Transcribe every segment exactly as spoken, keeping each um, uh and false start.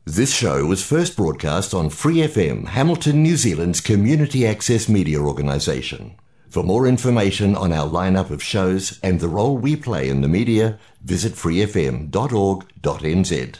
This show was first broadcast on Free F M, Hamilton, New Zealand's community access media organisation. For more information on our lineup of shows and the role we play in the media, visit free f m dot org dot n z.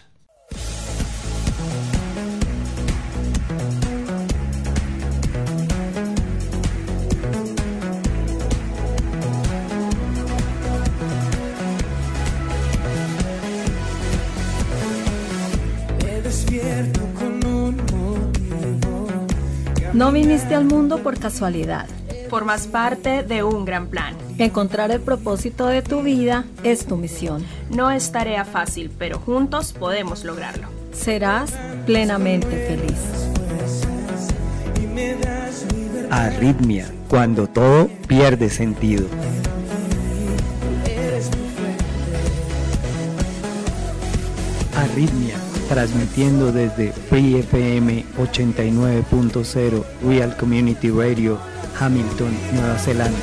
No viniste al mundo por casualidad. Formas parte de un gran plan. Encontrar el propósito de tu vida es tu misión. No es tarea fácil, pero juntos podemos lograrlo. Serás plenamente feliz. Arritmia, cuando todo pierde sentido. Arritmia, transmitiendo desde Free F M ochenta y nueve punto cero Real Community Radio, Hamilton, Nueva Zelanda.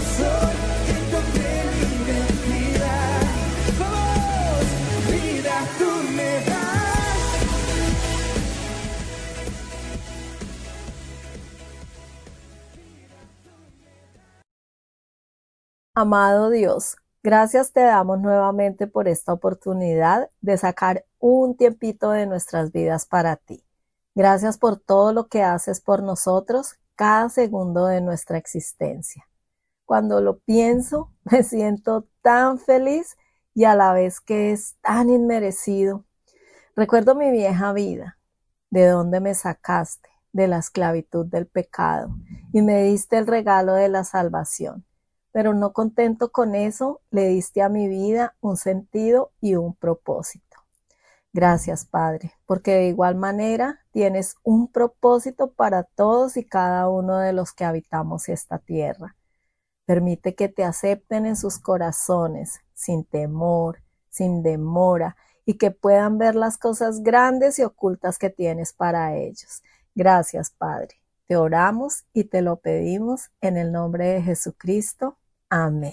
Amado Dios, gracias te damos nuevamente por esta oportunidad de sacar un tiempito de nuestras vidas para ti. Gracias por todo lo que haces por nosotros cada segundo de nuestra existencia. Cuando lo pienso, me siento tan feliz y a la vez que es tan inmerecido. Recuerdo mi vieja vida, de donde me sacaste, de la esclavitud del pecado, y me diste el regalo de la salvación. Pero no contento con eso, le diste a mi vida un sentido y un propósito. Gracias, Padre, porque de igual manera tienes un propósito para todos y cada uno de los que habitamos esta tierra. Permite que te acepten en sus corazones, sin temor, sin demora, y que puedan ver las cosas grandes y ocultas que tienes para ellos. Gracias, Padre. Te oramos y te lo pedimos en el nombre de Jesucristo. Amén.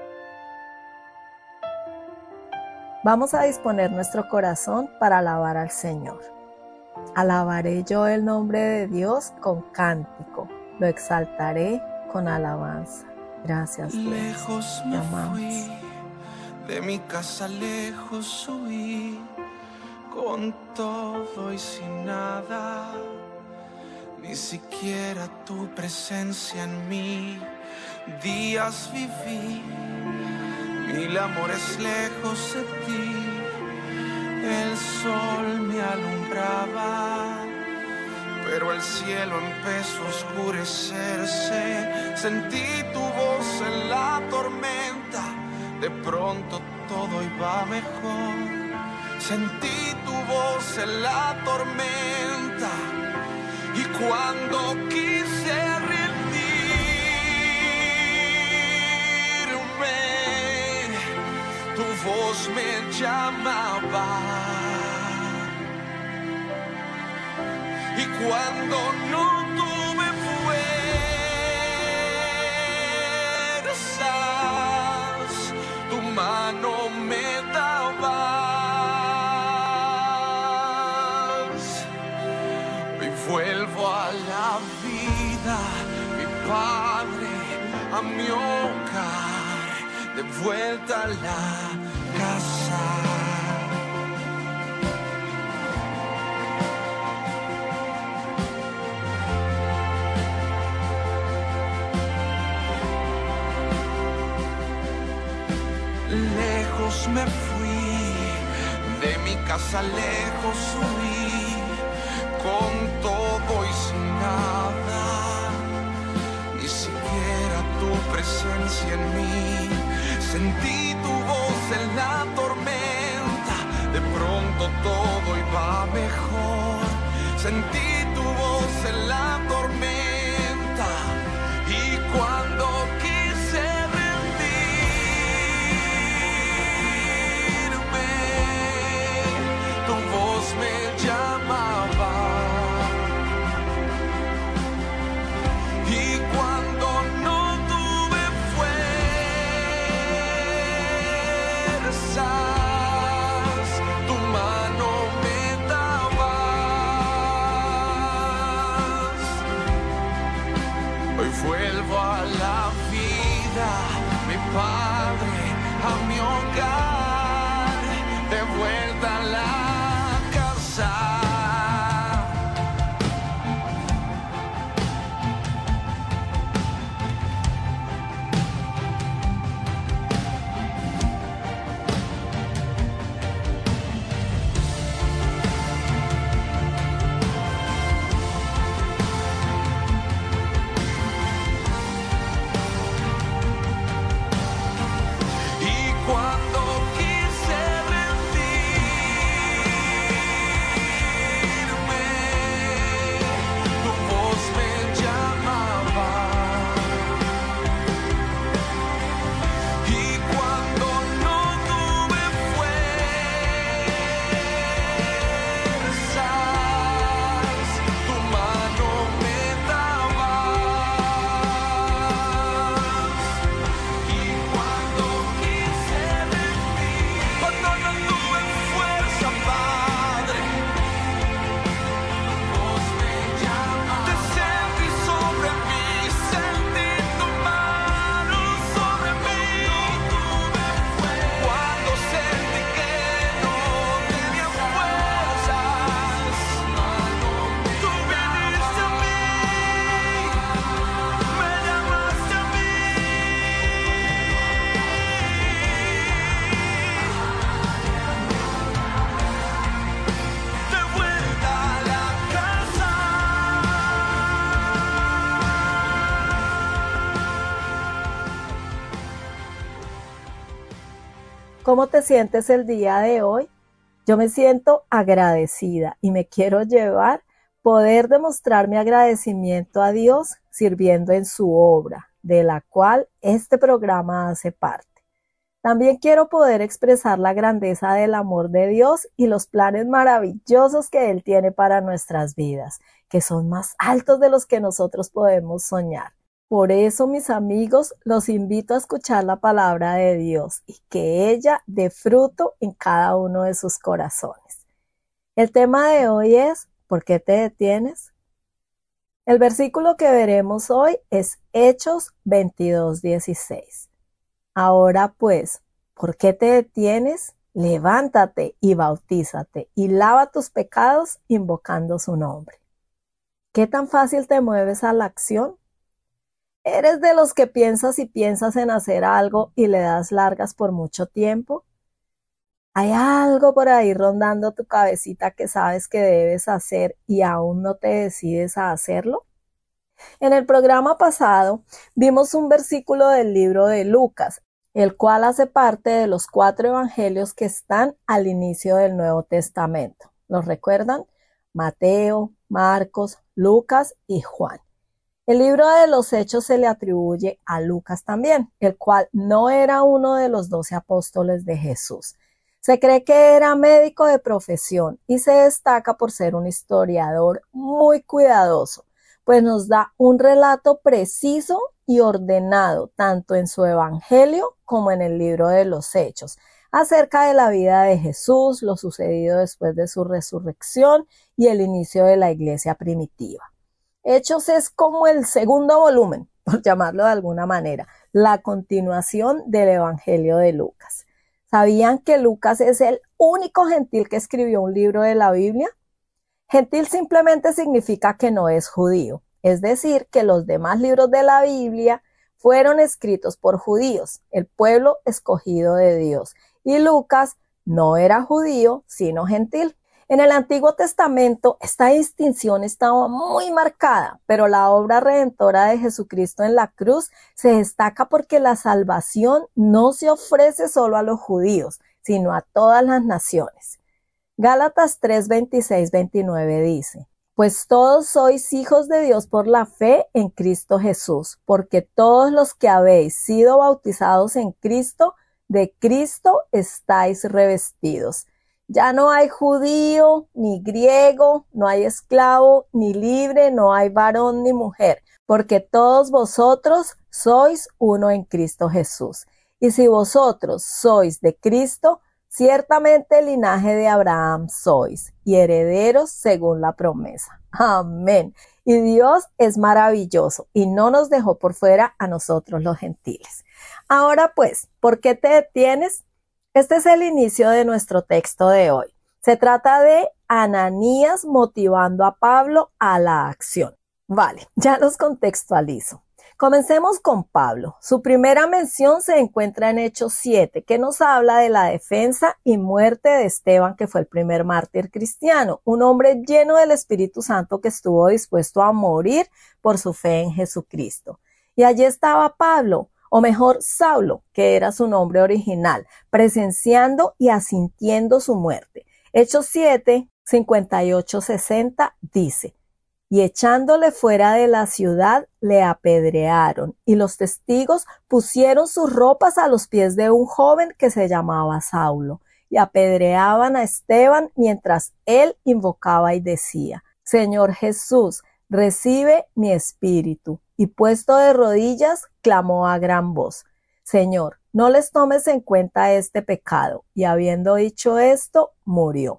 Vamos a disponer nuestro corazón para alabar al Señor. Alabaré yo el nombre de Dios con cántico, lo exaltaré con alabanza. Gracias, Dios. Lejos me fui, de mi casa lejos huí, con todo y sin nada, ni siquiera tu presencia en mí. Días viví, mil amores lejos de ti, el sol me alumbraba, pero el cielo empezó a oscurecerse. Sentí tu voz en la tormenta, de pronto todo iba mejor. Sentí tu voz en la tormenta, y cuando quise tu voz me llamaba, y cuando no tuve fuerzas, tu mano me dabas. Hoy vuelvo a la vida, mi Padre, a mi hogar, de vuelta a la casa. Lejos me fui, de mi casa lejos huí, con todo y sin nada, ni siquiera tu presencia en mí. Sentí tu voz en la tormenta, de pronto todo iba mejor. Sentí tu voz en la tormenta, y cuando quise rendirme, tu voz me llamaba. Y cuando no tuve fuerzas, tu mano me daba. Padre, a mi hogar, de vuelta a la casa. ¿Cómo te sientes el día de hoy? Yo me siento agradecida y me quiero llevar poder demostrar mi agradecimiento a Dios sirviendo en su obra, de la cual este programa hace parte. También quiero poder expresar la grandeza del amor de Dios y los planes maravillosos que Él tiene para nuestras vidas, que son más altos de los que nosotros podemos soñar. Por eso, mis amigos, los invito a escuchar la palabra de Dios y que ella dé fruto en cada uno de sus corazones. El tema de hoy es, ¿por qué te detienes? El versículo que veremos hoy es Hechos veintidós, dieciséis. Ahora pues, ¿por qué te detienes? Levántate y bautízate y lava tus pecados invocando su nombre. ¿Qué tan fácil te mueves a la acción? ¿Eres de los que piensas y piensas en hacer algo y le das largas por mucho tiempo? ¿Hay algo por ahí rondando tu cabecita que sabes que debes hacer y aún no te decides a hacerlo? En el programa pasado vimos un versículo del libro de Lucas, el cual hace parte de los cuatro evangelios que están al inicio del Nuevo Testamento. ¿Los recuerdan? Mateo, Marcos, Lucas y Juan. El libro de los Hechos se le atribuye a Lucas también, el cual no era uno de los doce apóstoles de Jesús. Se cree que era médico de profesión y se destaca por ser un historiador muy cuidadoso, pues nos da un relato preciso y ordenado tanto en su evangelio como en el libro de los Hechos, acerca de la vida de Jesús, lo sucedido después de su resurrección y el inicio de la iglesia primitiva. Hechos es como el segundo volumen, por llamarlo de alguna manera, la continuación del Evangelio de Lucas. ¿Sabían que Lucas es el único gentil que escribió un libro de la Biblia? Gentil simplemente significa que no es judío, es decir, que los demás libros de la Biblia fueron escritos por judíos, el pueblo escogido de Dios, y Lucas no era judío, sino gentil. En el Antiguo Testamento esta distinción estaba muy marcada, pero la obra redentora de Jesucristo en la cruz se destaca porque la salvación no se ofrece solo a los judíos, sino a todas las naciones. Gálatas tres, veintiséis, veintinueve dice: Pues todos sois hijos de Dios por la fe en Cristo Jesús, porque todos los que habéis sido bautizados en Cristo, de Cristo estáis revestidos. Ya no hay judío ni griego, no hay esclavo ni libre, no hay varón ni mujer, porque todos vosotros sois uno en Cristo Jesús. Y si vosotros sois de Cristo, ciertamente el linaje de Abraham sois, y herederos según la promesa. Amén. Y Dios es maravilloso, y no nos dejó por fuera a nosotros los gentiles. Ahora pues, ¿por qué te detienes? Este es el inicio de nuestro texto de hoy. Se trata de Ananías motivando a Pablo a la acción. Vale, ya los contextualizo. Comencemos con Pablo. Su primera mención se encuentra en Hechos siete, que nos habla de la defensa y muerte de Esteban, que fue el primer mártir cristiano, un hombre lleno del Espíritu Santo que estuvo dispuesto a morir por su fe en Jesucristo. Y allí estaba Pablo, o mejor Saulo, que era su nombre original, presenciando y asintiendo su muerte. Hechos siete, cincuenta y ocho, sesenta dice: y echándole fuera de la ciudad, le apedrearon, y los testigos pusieron sus ropas a los pies de un joven que se llamaba Saulo, y apedreaban a Esteban mientras él invocaba y decía: Señor Jesús, recibe mi espíritu. Y puesto de rodillas, clamó a gran voz: Señor, no les tomes en cuenta este pecado. Y habiendo dicho esto, murió.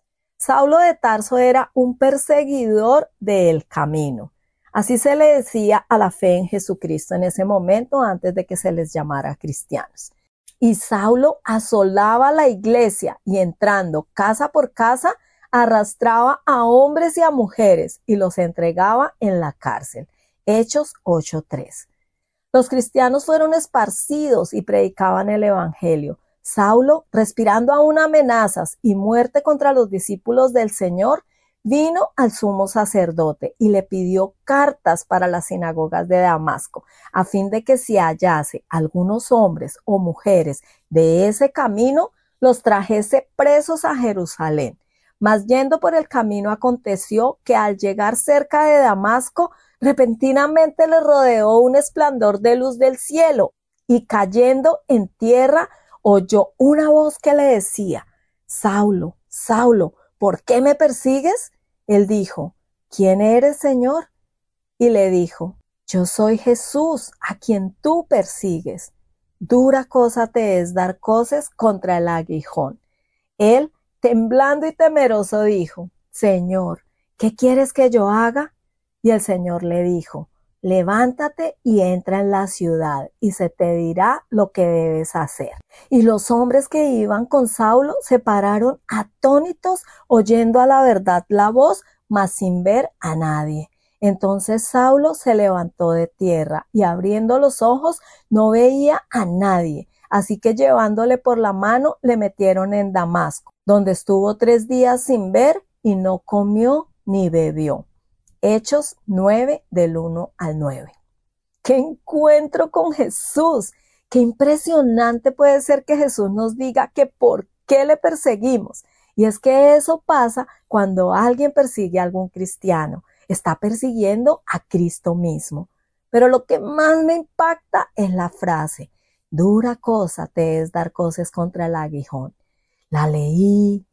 Saulo de Tarso era un perseguidor del camino. Así se le decía a la fe en Jesucristo en ese momento, antes de que se les llamara cristianos. Y Saulo asolaba la iglesia y, entrando casa por casa, arrastraba a hombres y a mujeres y los entregaba en la cárcel. Hechos ocho tres. Los cristianos fueron esparcidos y predicaban el evangelio. Saulo, respirando aún amenazas y muerte contra los discípulos del Señor, vino al sumo sacerdote y le pidió cartas para las sinagogas de Damasco, a fin de que si hallase algunos hombres o mujeres de ese camino, los trajese presos a Jerusalén. Mas yendo por el camino aconteció que al llegar cerca de Damasco, repentinamente le rodeó un esplendor de luz del cielo, y cayendo en tierra, oyó una voz que le decía: Saulo, Saulo, ¿por qué me persigues? Él dijo: ¿quién eres, Señor? Y le dijo: yo soy Jesús, a quien tú persigues. Dura cosa te es dar coces contra el aguijón. Él, temblando y temeroso, dijo: Señor, ¿qué quieres que yo haga? Y el Señor le dijo: levántate y entra en la ciudad, y se te dirá lo que debes hacer. Y los hombres que iban con Saulo se pararon atónitos, oyendo a la verdad la voz, mas sin ver a nadie. Entonces Saulo se levantó de tierra, y abriendo los ojos no veía a nadie. Así que llevándole por la mano, le metieron en Damasco, donde estuvo tres días sin ver, y no comió ni bebió. Hechos nueve, del uno al nueve. ¡Qué encuentro con Jesús! ¡Qué impresionante puede ser que Jesús nos diga que por qué le perseguimos! Y es que eso pasa cuando alguien persigue a algún cristiano. Está persiguiendo a Cristo mismo. Pero lo que más me impacta es la frase: dura cosa te es dar coces contra el aguijón. La leí,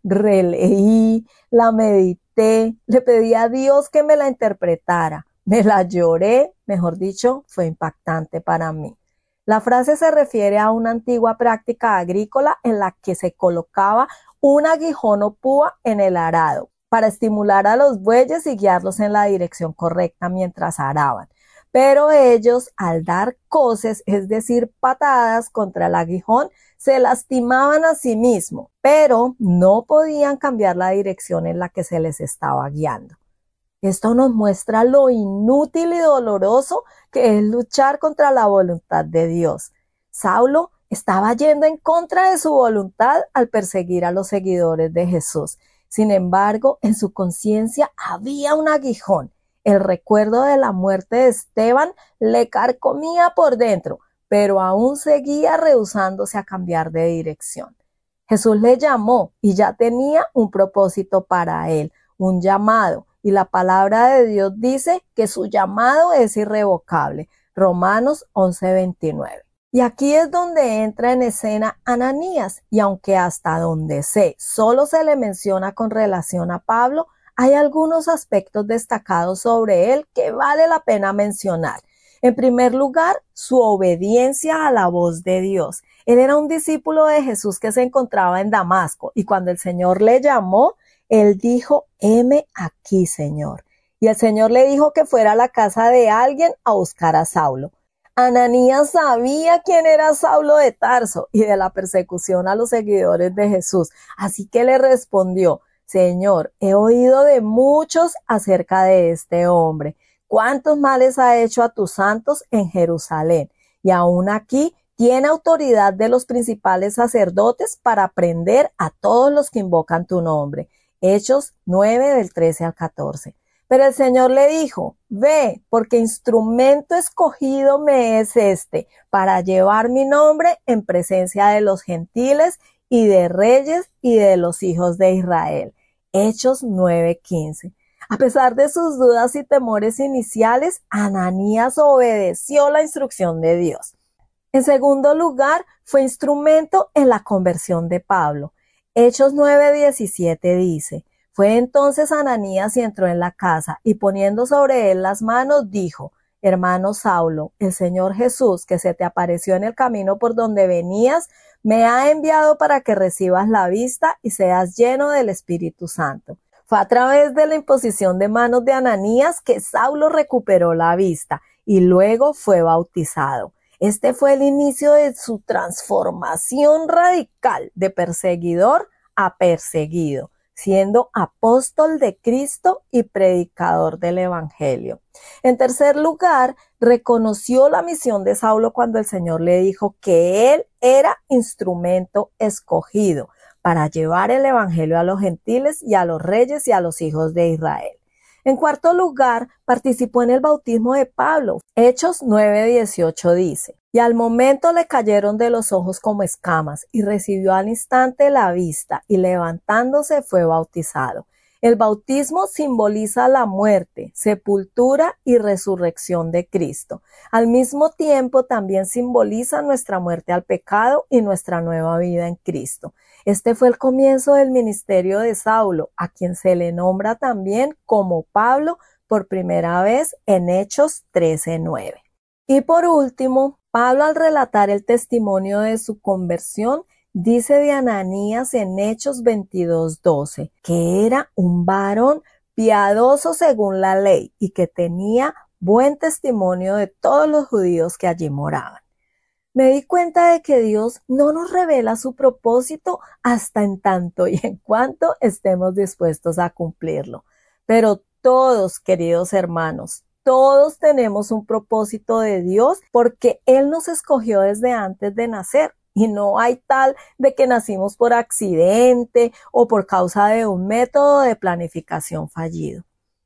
releí, la medité, le pedí a Dios que me la interpretara, me la lloré, mejor dicho, fue impactante para mí. La frase se refiere a una antigua práctica agrícola en la que se colocaba un aguijón o púa en el arado para estimular a los bueyes y guiarlos en la dirección correcta mientras araban. Pero ellos, al dar coces, es decir, patadas contra el aguijón, se lastimaban a sí mismos, pero no podían cambiar la dirección en la que se les estaba guiando. Esto nos muestra lo inútil y doloroso que es luchar contra la voluntad de Dios. Saulo estaba yendo en contra de su voluntad al perseguir a los seguidores de Jesús. Sin embargo, en su conciencia había un aguijón. El recuerdo de la muerte de Esteban le carcomía por dentro, pero aún seguía rehusándose a cambiar de dirección. Jesús le llamó y ya tenía un propósito para él, un llamado, y la palabra de Dios dice que su llamado es irrevocable. Romanos once veintinueve. Y aquí es donde entra en escena Ananías, y aunque hasta donde sé solo se le menciona con relación a Pablo, hay algunos aspectos destacados sobre él que vale la pena mencionar. En primer lugar, su obediencia a la voz de Dios. Él era un discípulo de Jesús que se encontraba en Damasco y cuando el Señor le llamó, él dijo, heme aquí, Señor. Y el Señor le dijo que fuera a la casa de alguien a buscar a Saulo. Ananías sabía quién era Saulo de Tarso y de la persecución a los seguidores de Jesús. Así que le respondió, Señor, he oído de muchos acerca de este hombre. ¿Cuántos males ha hecho a tus santos en Jerusalén? Y aún aquí tiene autoridad de los principales sacerdotes para prender a todos los que invocan tu nombre. Hechos nueve del trece al catorce. Pero el Señor le dijo, ve, porque instrumento escogido me es este, para llevar mi nombre en presencia de los gentiles y de reyes y de los hijos de Israel. Hechos nueve quince. A pesar de sus dudas y temores iniciales, Ananías obedeció la instrucción de Dios. En segundo lugar, fue instrumento en la conversión de Pablo. Hechos nueve diecisiete dice, fue entonces Ananías y entró en la casa, y poniendo sobre él las manos, dijo, hermano Saulo, el Señor Jesús, que se te apareció en el camino por donde venías, me ha enviado para que recibas la vista y seas lleno del Espíritu Santo. Fue a través de la imposición de manos de Ananías que Saulo recuperó la vista y luego fue bautizado. Este fue el inicio de su transformación radical de perseguidor a perseguido, siendo apóstol de Cristo y predicador del Evangelio. En tercer lugar, reconoció la misión de Saulo cuando el Señor le dijo que él era instrumento escogido para llevar el Evangelio a los gentiles y a los reyes y a los hijos de Israel. En cuarto lugar, participó en el bautismo de Pablo. Hechos nueve dieciocho dice, y al momento le cayeron de los ojos como escamas y recibió al instante la vista y levantándose fue bautizado. El bautismo simboliza la muerte, sepultura y resurrección de Cristo. Al mismo tiempo también simboliza nuestra muerte al pecado y nuestra nueva vida en Cristo. Este fue el comienzo del ministerio de Saulo, a quien se le nombra también como Pablo por primera vez en Hechos trece nueve. Y por último, Pablo al relatar el testimonio de su conversión, dice de Ananías en Hechos veintidós doce, que era un varón piadoso según la ley y que tenía buen testimonio de todos los judíos que allí moraban. Me di cuenta de que Dios no nos revela su propósito hasta en tanto y en cuanto estemos dispuestos a cumplirlo. Pero todos, queridos hermanos, todos tenemos un propósito de Dios porque Él nos escogió desde antes de nacer. Y no hay tal de que nacimos por accidente o por causa de un método de planificación fallido.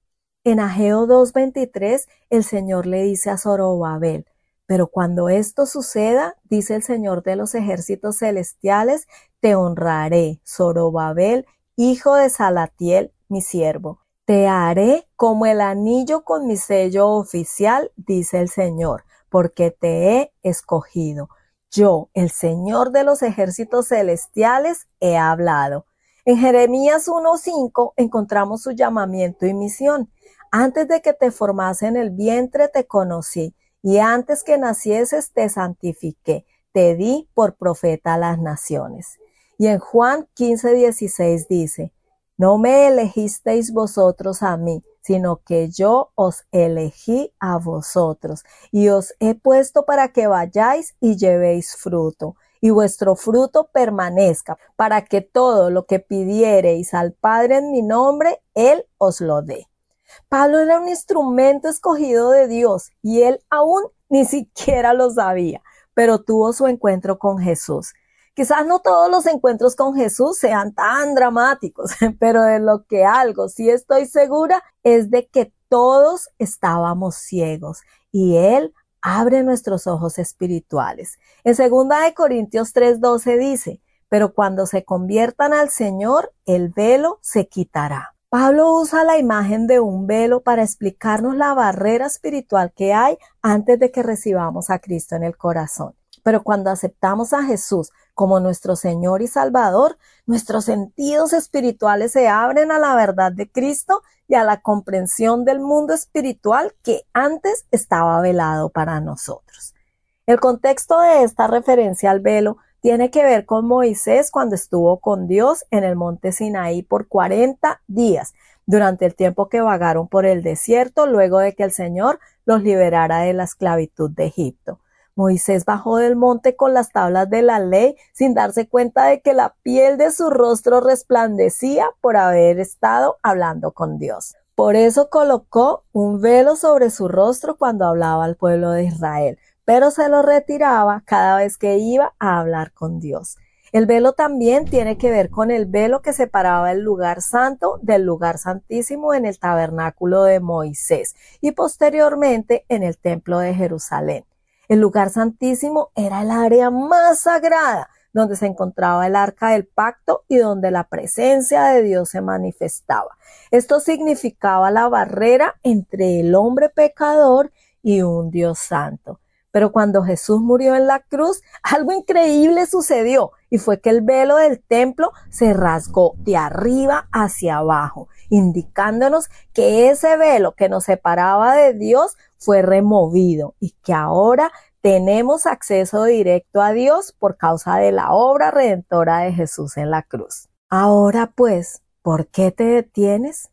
En Ageo dos veintitrés, el Señor le dice a Zorobabel, pero cuando esto suceda, dice el Señor de los ejércitos celestiales, te honraré, Zorobabel, hijo de Salatiel, mi siervo. Te haré como el anillo con mi sello oficial, dice el Señor, porque te he escogido. Yo, el Señor de los ejércitos celestiales, he hablado. En Jeremías uno cinco encontramos su llamamiento y misión. Antes de que te formase en el vientre te conocí, y antes que nacieses te santifiqué, te di por profeta a las naciones. Y en Juan quince dieciséis dice, no me elegisteis vosotros a mí, sino que yo os elegí a vosotros, y os he puesto para que vayáis y llevéis fruto, y vuestro fruto permanezca, para que todo lo que pidiereis al Padre en mi nombre, Él os lo dé. Pablo era un instrumento escogido de Dios, y él aún ni siquiera lo sabía, pero tuvo su encuentro con Jesús. Quizás no todos los encuentros con Jesús sean tan dramáticos, pero de lo que algo sí estoy segura es de que todos estábamos ciegos y Él abre nuestros ojos espirituales. En segunda de Corintios tres doce dice, pero cuando se conviertan al Señor, el velo se quitará. Pablo usa la imagen de un velo para explicarnos la barrera espiritual que hay antes de que recibamos a Cristo en el corazón. Pero cuando aceptamos a Jesús como nuestro Señor y Salvador, nuestros sentidos espirituales se abren a la verdad de Cristo y a la comprensión del mundo espiritual que antes estaba velado para nosotros. El contexto de esta referencia al velo tiene que ver con Moisés cuando estuvo con Dios en el monte Sinaí por cuarenta días, durante el tiempo que vagaron por el desierto, luego de que el Señor los liberara de la esclavitud de Egipto. Moisés bajó del monte con las tablas de la ley sin darse cuenta de que la piel de su rostro resplandecía por haber estado hablando con Dios. Por eso colocó un velo sobre su rostro cuando hablaba al pueblo de Israel, pero se lo retiraba cada vez que iba a hablar con Dios. El velo también tiene que ver con el velo que separaba el lugar santo del lugar santísimo en el tabernáculo de Moisés y posteriormente en el templo de Jerusalén. El lugar santísimo era el área más sagrada, donde se encontraba el arca del pacto y donde la presencia de Dios se manifestaba. Esto significaba la barrera entre el hombre pecador y un Dios santo. Pero cuando Jesús murió en la cruz, algo increíble sucedió y fue que el velo del templo se rasgó de arriba hacia abajo, indicándonos que ese velo que nos separaba de Dios fue removido y que ahora tenemos acceso directo a Dios por causa de la obra redentora de Jesús en la cruz. Ahora pues, ¿por qué te detienes?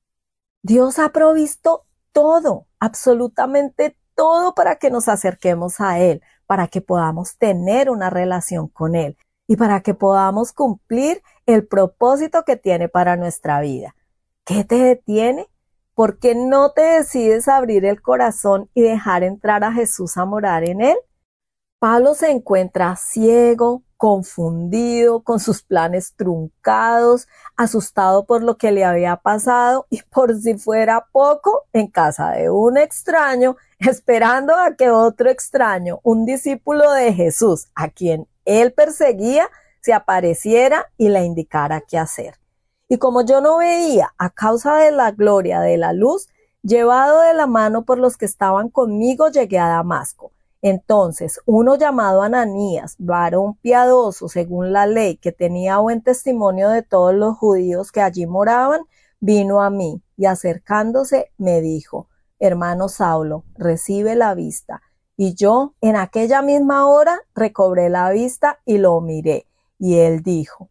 Dios ha provisto todo, absolutamente todo para que nos acerquemos a Él, para que podamos tener una relación con Él y para que podamos cumplir el propósito que tiene para nuestra vida. ¿Qué te detiene? ¿Por qué no te decides abrir el corazón y dejar entrar a Jesús a morar en él? Pablo se encuentra ciego, confundido, con sus planes truncados, asustado por lo que le había pasado y por si fuera poco, en casa de un extraño, esperando a que otro extraño, un discípulo de Jesús, a quien él perseguía, se apareciera y le indicara qué hacer. Y como yo no veía a causa de la gloria de la luz, llevado de la mano por los que estaban conmigo, llegué a Damasco. Entonces, uno llamado Ananías, varón piadoso según la ley, que tenía buen testimonio de todos los judíos que allí moraban, vino a mí y acercándose me dijo: hermano Saulo, recibe la vista. Y yo, en aquella misma hora, recobré la vista y lo miré. Y él dijo: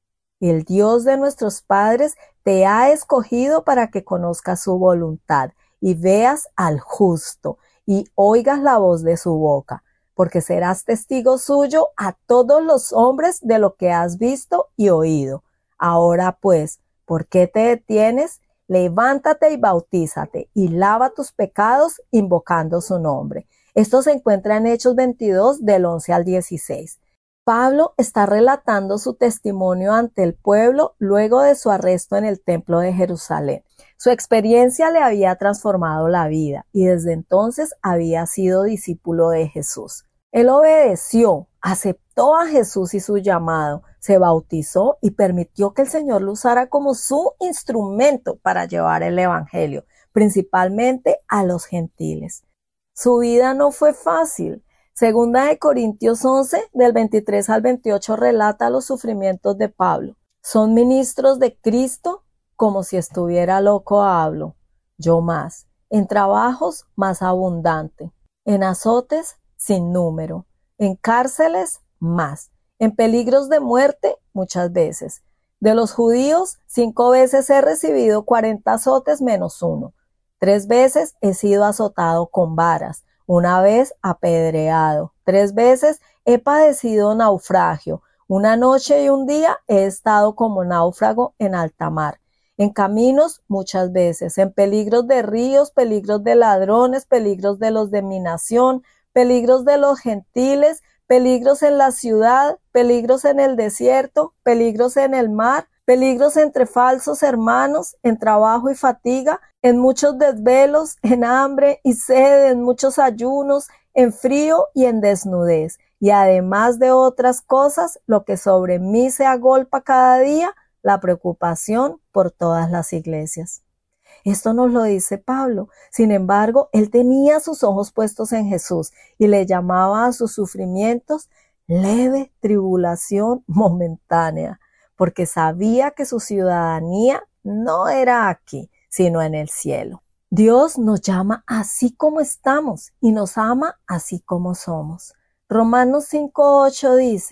el Dios de nuestros padres te ha escogido para que conozcas su voluntad y veas al justo y oigas la voz de su boca, porque serás testigo suyo a todos los hombres de lo que has visto y oído. Ahora pues, ¿por qué te detienes? Levántate y bautízate y lava tus pecados invocando su nombre. Esto se encuentra en Hechos veintidós del once al dieciséis. Pablo está relatando su testimonio ante el pueblo luego de su arresto en el templo de Jerusalén. Su experiencia le había transformado la vida y desde entonces había sido discípulo de Jesús. Él obedeció, aceptó a Jesús y su llamado, se bautizó y permitió que el Señor lo usara como su instrumento para llevar el evangelio, principalmente a los gentiles. Su vida no fue fácil. Segunda de Corintios once, del veintitrés al veintiocho, relata los sufrimientos de Pablo. Son ministros de Cristo, como si estuviera loco hablo, yo más. En trabajos, más abundante. En azotes, sin número. En cárceles, más. En peligros de muerte, muchas veces. De los judíos, cinco veces he recibido cuarenta azotes menos uno. Tres veces he sido azotado con varas. Una vez apedreado, tres veces he padecido naufragio, una noche y un día he estado como náufrago en alta mar, en caminos muchas veces, en peligros de ríos, peligros de ladrones, peligros de los de mi nación, peligros de los gentiles, peligros en la ciudad, peligros en el desierto, peligros en el mar, peligros entre falsos hermanos, en trabajo y fatiga, en muchos desvelos, en hambre y sed, en muchos ayunos, en frío y en desnudez. Y además de otras cosas, lo que sobre mí se agolpa cada día, la preocupación por todas las iglesias. Esto nos lo dice Pablo. Sin embargo, él tenía sus ojos puestos en Jesús y le llamaba a sus sufrimientos leve tribulación momentánea, porque sabía que su ciudadanía no era aquí, sino en el cielo. Dios nos llama así como estamos y nos ama así como somos. Romanos cinco ocho dice: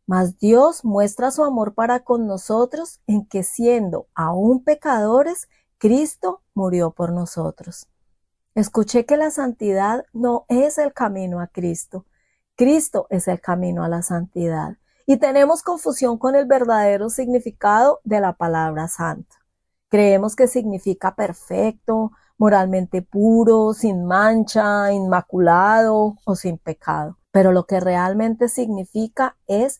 Mas Dios muestra su amor para con nosotros en que siendo aún pecadores, Cristo murió por nosotros. Escuché que la santidad no es el camino a Cristo. Cristo es el camino a la santidad. Y tenemos confusión con el verdadero significado de la palabra santo. Creemos que significa perfecto, moralmente puro, sin mancha, inmaculado o sin pecado. Pero lo que realmente significa es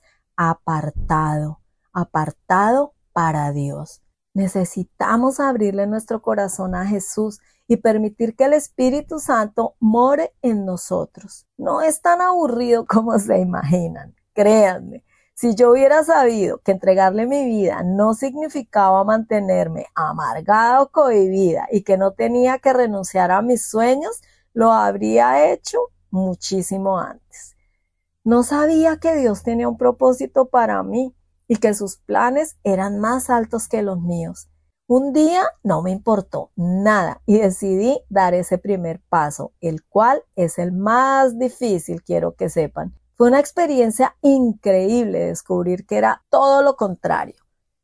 apartado, apartado para Dios. Necesitamos abrirle nuestro corazón a Jesús y permitir que el Espíritu Santo more en nosotros. No es tan aburrido como se imaginan, créanme. Si yo hubiera sabido que entregarle mi vida no significaba mantenerme amargada o cohibida y que no tenía que renunciar a mis sueños, lo habría hecho muchísimo antes. No sabía que Dios tenía un propósito para mí y que sus planes eran más altos que los míos. Un día no me importó nada y decidí dar ese primer paso, el cual es el más difícil, quiero que sepan. Fue una experiencia increíble descubrir que era todo lo contrario.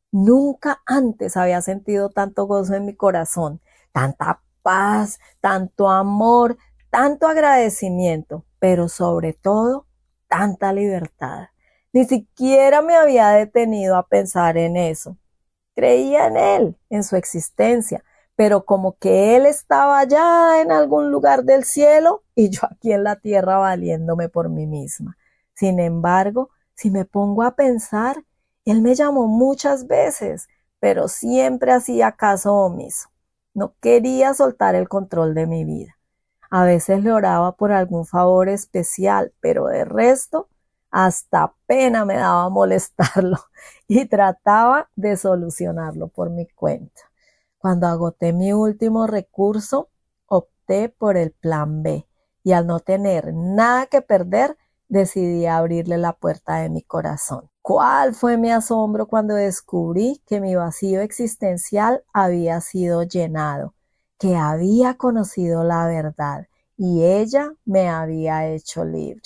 Nunca antes había sentido tanto gozo en mi corazón, tanta paz, tanto amor, tanto agradecimiento, pero sobre todo, tanta libertad. Ni siquiera me había detenido a pensar en eso. Creía en Él, en su existencia, pero como que Él estaba allá en algún lugar del cielo y yo aquí en la tierra valiéndome por mí misma. Sin embargo, si me pongo a pensar, Él me llamó muchas veces, pero siempre hacía caso omiso. No quería soltar el control de mi vida. A veces le oraba por algún favor especial, pero de resto, hasta pena me daba molestarlo y trataba de solucionarlo por mi cuenta. Cuando agoté mi último recurso, opté por el plan B y al no tener nada que perder, decidí abrirle la puerta de mi corazón. ¿Cuál fue mi asombro cuando descubrí que mi vacío existencial había sido llenado, que había conocido la verdad y ella me había hecho libre?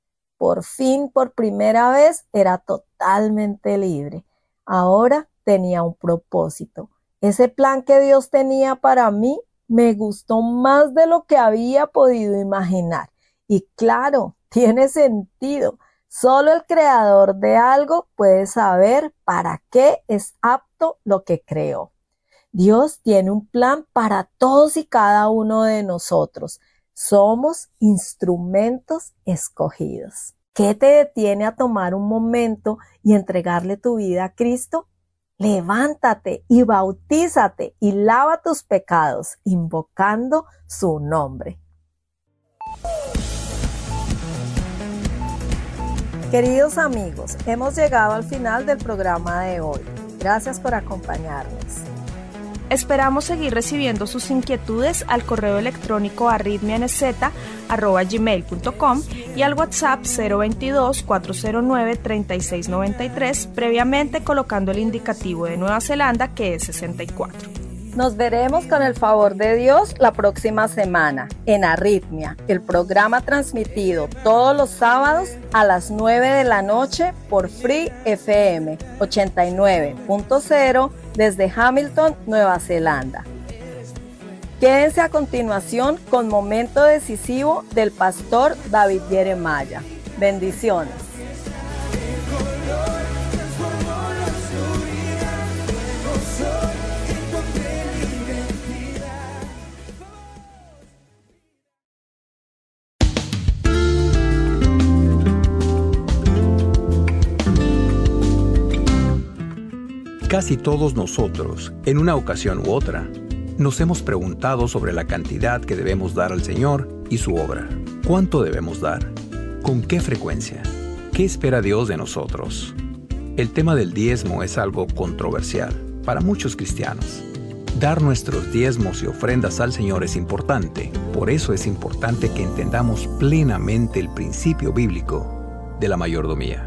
Por fin, por primera vez, era totalmente libre. Ahora tenía un propósito. Ese plan que Dios tenía para mí me gustó más de lo que había podido imaginar. Y claro, tiene sentido. Solo el creador de algo puede saber para qué es apto lo que creó. Dios tiene un plan para todos y cada uno de nosotros. Somos instrumentos escogidos. ¿Qué te detiene a tomar un momento y entregarle tu vida a Cristo? Levántate y bautízate y lava tus pecados, invocando su nombre. Queridos amigos, hemos llegado al final del programa de hoy. Gracias por acompañarnos. Esperamos seguir recibiendo sus inquietudes al correo electrónico arritmianz arroba gmail punto com y al WhatsApp cero veintidós, cuatro cero nueve, treinta y seis noventa y tres, previamente colocando el indicativo de Nueva Zelanda, que es sesenta y cuatro. Nos veremos con el favor de Dios la próxima semana en Arritmia, el programa transmitido todos los sábados a las nueve de la noche por Free F M ochenta y nueve punto cero desde Hamilton, Nueva Zelanda. Quédense a continuación con Momento Decisivo del pastor David Jeremiah. Bendiciones. Casi todos nosotros, en una ocasión u otra, nos hemos preguntado sobre la cantidad que debemos dar al Señor y su obra. ¿Cuánto debemos dar? ¿Con qué frecuencia? ¿Qué espera Dios de nosotros? El tema del diezmo es algo controversial para muchos cristianos. Dar nuestros diezmos y ofrendas al Señor es importante. Por eso es importante que entendamos plenamente el principio bíblico de la mayordomía.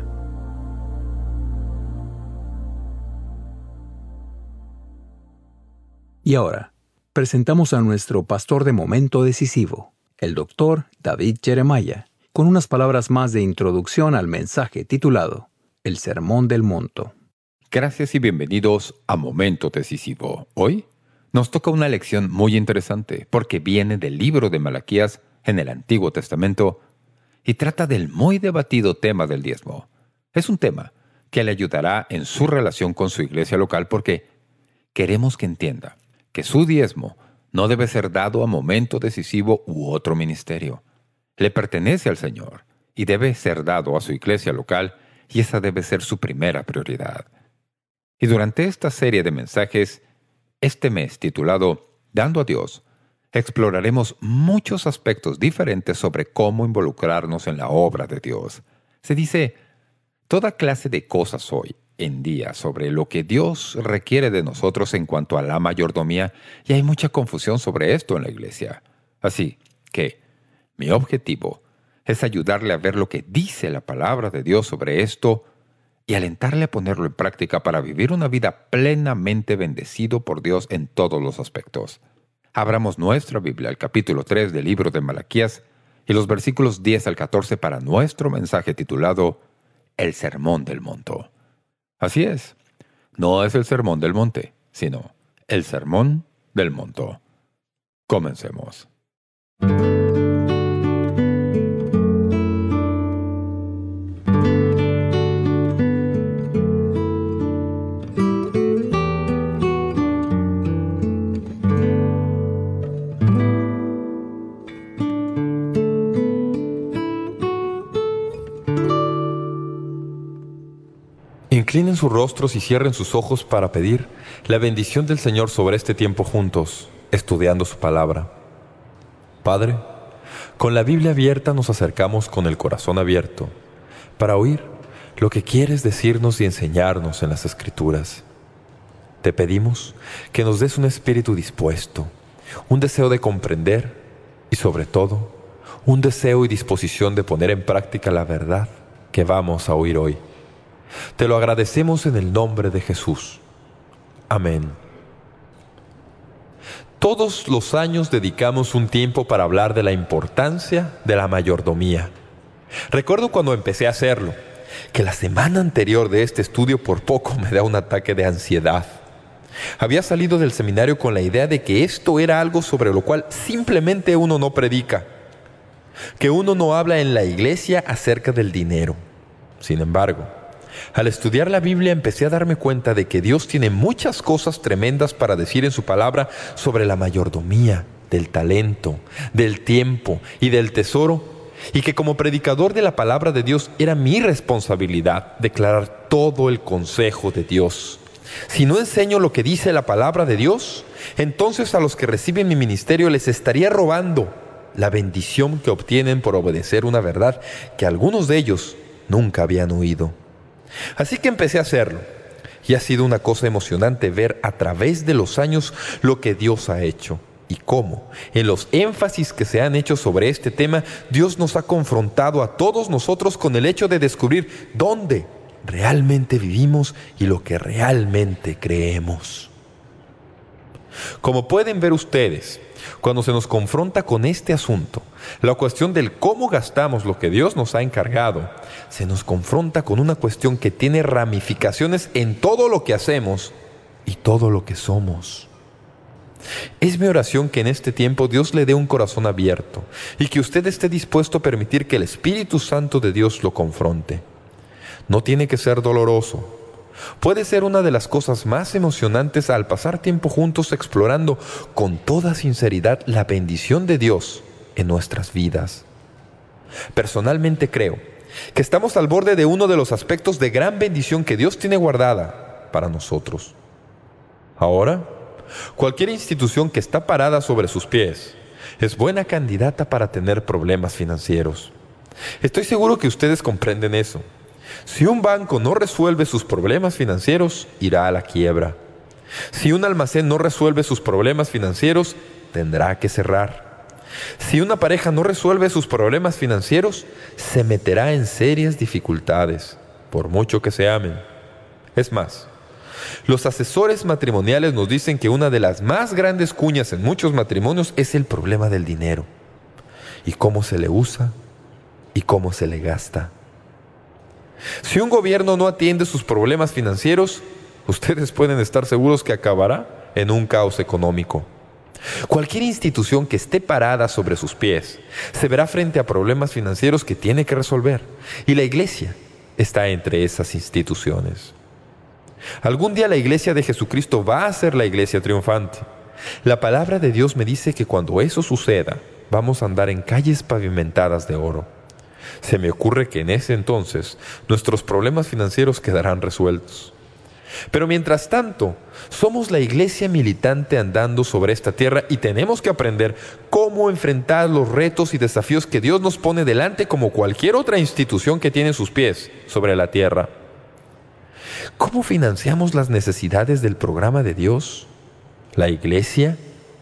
Y ahora, presentamos a nuestro pastor de Momento Decisivo, el doctor David Jeremiah, con unas palabras más de introducción al mensaje titulado el Sermón del Monte. Gracias y bienvenidos a Momento Decisivo. Hoy nos toca una lección muy interesante porque viene del libro de Malaquías en el Antiguo Testamento y trata del muy debatido tema del diezmo. Es un tema que le ayudará en su relación con su iglesia local porque queremos que entienda que su diezmo no debe ser dado a Momento Decisivo u otro ministerio. Le pertenece al Señor y debe ser dado a su iglesia local y esa debe ser su primera prioridad. Y durante esta serie de mensajes, este mes titulado Dando a Dios, exploraremos muchos aspectos diferentes sobre cómo involucrarnos en la obra de Dios. Se dice toda clase de cosas hoy en día sobre lo que Dios requiere de nosotros en cuanto a la mayordomía y hay mucha confusión sobre esto en la iglesia. Así que mi objetivo es ayudarle a ver lo que dice la palabra de Dios sobre esto y alentarle a ponerlo en práctica para vivir una vida plenamente bendecido por Dios en todos los aspectos. Abramos nuestra Biblia al capítulo tres del libro de Malaquías y los versículos diez al catorce para nuestro mensaje titulado El Sermón del Monte. Así es, no es el Sermón del Monte, sino el Sermón del Monte. Comencemos. Inclinen sus rostros y cierren sus ojos para pedir la bendición del Señor sobre este tiempo juntos, estudiando su palabra. Padre, con la Biblia abierta nos acercamos con el corazón abierto para oír lo que quieres decirnos y enseñarnos en las Escrituras. Te pedimos que nos des un espíritu dispuesto, un deseo de comprender y, sobre todo, un deseo y disposición de poner en práctica la verdad que vamos a oír hoy. Te lo agradecemos en el nombre de Jesús. Amén. Todos los años dedicamos un tiempo para hablar de la importancia de la mayordomía. Recuerdo cuando empecé a hacerlo, que la semana anterior de este estudio por poco me da un ataque de ansiedad. Había salido del seminario con la idea de que esto era algo sobre lo cual simplemente uno no predica, que uno no habla en la iglesia acerca del dinero. Sin embargo, al estudiar la Biblia empecé a darme cuenta de que Dios tiene muchas cosas tremendas para decir en su palabra sobre la mayordomía, del talento, del tiempo y del tesoro, y que como predicador de la palabra de Dios era mi responsabilidad declarar todo el consejo de Dios. Si no enseño lo que dice la palabra de Dios, entonces a los que reciben mi ministerio les estaría robando la bendición que obtienen por obedecer una verdad que algunos de ellos nunca habían oído. Así que empecé a hacerlo, y ha sido una cosa emocionante ver a través de los años lo que Dios ha hecho y cómo, en los énfasis que se han hecho sobre este tema, Dios nos ha confrontado a todos nosotros con el hecho de descubrir dónde realmente vivimos y lo que realmente creemos. Como pueden ver ustedes, cuando se nos confronta con este asunto, la cuestión del cómo gastamos lo que Dios nos ha encargado, se nos confronta con una cuestión que tiene ramificaciones en todo lo que hacemos y todo lo que somos. Es mi oración que en este tiempo Dios le dé un corazón abierto y que usted esté dispuesto a permitir que el Espíritu Santo de Dios lo confronte. No tiene que ser doloroso. Puede ser una de las cosas más emocionantes al pasar tiempo juntos explorando con toda sinceridad la bendición de Dios en nuestras vidas. Personalmente creo que estamos al borde de uno de los aspectos de gran bendición que Dios tiene guardada para nosotros. Ahora, cualquier institución que está parada sobre sus pies es buena candidata para tener problemas financieros. Estoy seguro que ustedes comprenden eso. Si un banco no resuelve sus problemas financieros, irá a la quiebra. Si un almacén no resuelve sus problemas financieros, tendrá que cerrar. Si una pareja no resuelve sus problemas financieros, se meterá en serias dificultades, por mucho que se amen. Es más, los asesores matrimoniales nos dicen que una de las más grandes cuñas en muchos matrimonios es el problema del dinero, y cómo se le usa y cómo se le gasta. Si un gobierno no atiende sus problemas financieros, ustedes pueden estar seguros que acabará en un caos económico. Cualquier institución que esté parada sobre sus pies se verá frente a problemas financieros que tiene que resolver, y la Iglesia está entre esas instituciones. Algún día la Iglesia de Jesucristo va a ser la Iglesia triunfante. La palabra de Dios me dice que cuando eso suceda, vamos a andar en calles pavimentadas de oro. Se me ocurre que en ese entonces nuestros problemas financieros quedarán resueltos. Pero mientras tanto, somos la iglesia militante andando sobre esta tierra y tenemos que aprender cómo enfrentar los retos y desafíos que Dios nos pone delante como cualquier otra institución que tiene sus pies sobre la tierra. ¿Cómo financiamos las necesidades del programa de Dios? ¿La iglesia?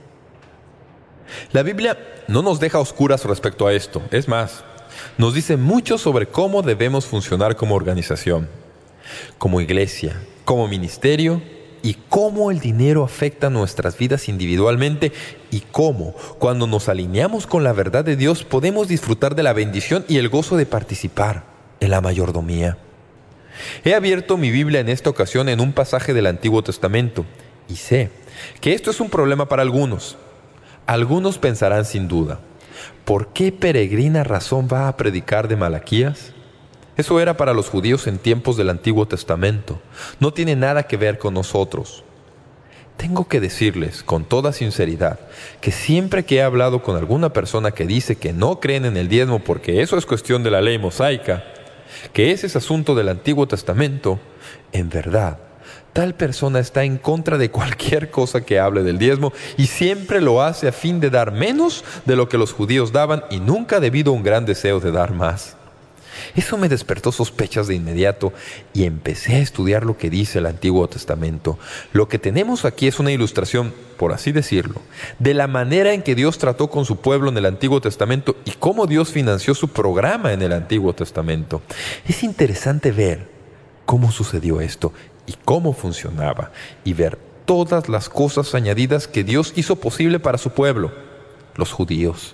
La Biblia no nos deja oscuras respecto a esto. Es más, nos dice mucho sobre cómo debemos funcionar como organización, como iglesia, como ministerio, y cómo el dinero afecta nuestras vidas individualmente, y cómo, cuando nos alineamos con la verdad de Dios, podemos disfrutar de la bendición y el gozo de participar en la mayordomía. He abierto mi Biblia en esta ocasión en un pasaje del Antiguo Testamento, y sé que esto es un problema para algunos. Algunos pensarán sin duda, ¿por qué peregrina razón va a predicar de Malaquías? Eso era para los judíos en tiempos del Antiguo Testamento. No tiene nada que ver con nosotros. Tengo que decirles con toda sinceridad que siempre que he hablado con alguna persona que dice que no creen en el diezmo porque eso es cuestión de la ley mosaica, que ese es asunto del Antiguo Testamento, en verdad, tal persona está en contra de cualquier cosa que hable del diezmo y siempre lo hace a fin de dar menos de lo que los judíos daban y nunca debido a un gran deseo de dar más. Eso me despertó sospechas de inmediato y empecé a estudiar lo que dice el Antiguo Testamento. Lo que tenemos aquí es una ilustración, por así decirlo, de la manera en que Dios trató con su pueblo en el Antiguo Testamento y cómo Dios financió su programa en el Antiguo Testamento. Es interesante ver cómo sucedió esto y cómo funcionaba, y ver todas las cosas añadidas que Dios hizo posible para su pueblo, los judíos.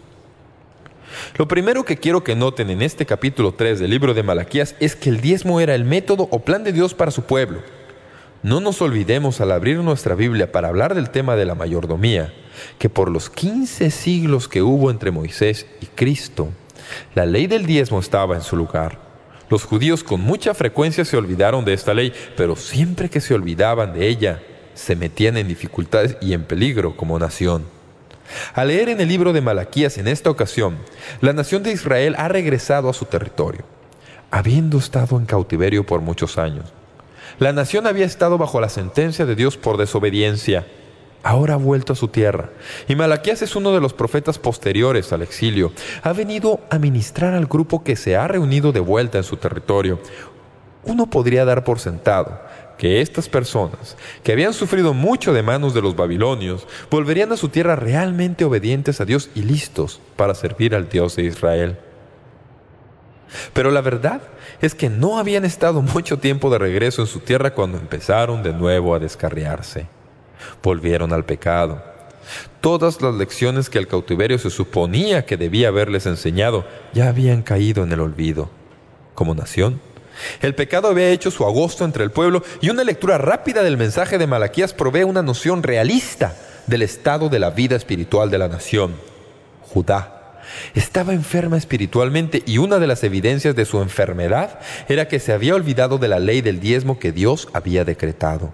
Lo primero que quiero que noten en este capítulo tres del libro de Malaquías es que el diezmo era el método o plan de Dios para su pueblo. No nos olvidemos al abrir nuestra Biblia para hablar del tema de la mayordomía, que por los quince siglos que hubo entre Moisés y Cristo, la ley del diezmo estaba en su lugar. Los judíos con mucha frecuencia se olvidaron de esta ley, pero siempre que se olvidaban de ella, se metían en dificultades y en peligro como nación. Al leer en el libro de Malaquías en esta ocasión, la nación de Israel ha regresado a su territorio, habiendo estado en cautiverio por muchos años. La nación había estado bajo la sentencia de Dios por desobediencia. Ahora ha vuelto a su tierra, y Malaquías es uno de los profetas posteriores al exilio. Ha venido a ministrar al grupo que se ha reunido de vuelta en su territorio. Uno podría dar por sentado que estas personas, que habían sufrido mucho de manos de los babilonios, volverían a su tierra realmente obedientes a Dios y listos para servir al Dios de Israel. Pero la verdad es que no habían estado mucho tiempo de regreso en su tierra cuando empezaron de nuevo a descarriarse. Volvieron al pecado. Todas las lecciones que el cautiverio se suponía que debía haberles enseñado ya habían caído en el olvido. Como nación, el pecado había hecho su agosto entre el pueblo, y una lectura rápida del mensaje de Malaquías provee una noción realista del estado de la vida espiritual de la nación. Judá estaba enferma espiritualmente, y una de las evidencias de su enfermedad era que se había olvidado de la ley del diezmo que Dios había decretado.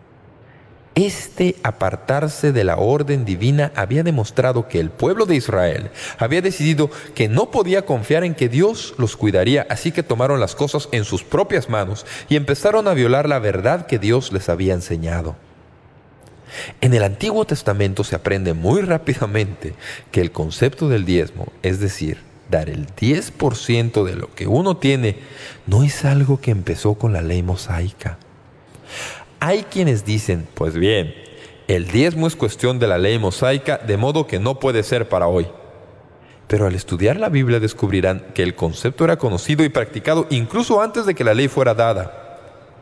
Este apartarse de la orden divina había demostrado que el pueblo de Israel había decidido que no podía confiar en que Dios los cuidaría, así que tomaron las cosas en sus propias manos y empezaron a violar la verdad que Dios les había enseñado. En el Antiguo Testamento se aprende muy rápidamente que el concepto del diezmo, es decir, dar el diez por ciento de lo que uno tiene, no es algo que empezó con la ley mosaica. Hay quienes dicen, pues bien, el diezmo es cuestión de la ley mosaica, de modo que no puede ser para hoy. Pero al estudiar la Biblia descubrirán que el concepto era conocido y practicado incluso antes de que la ley fuera dada.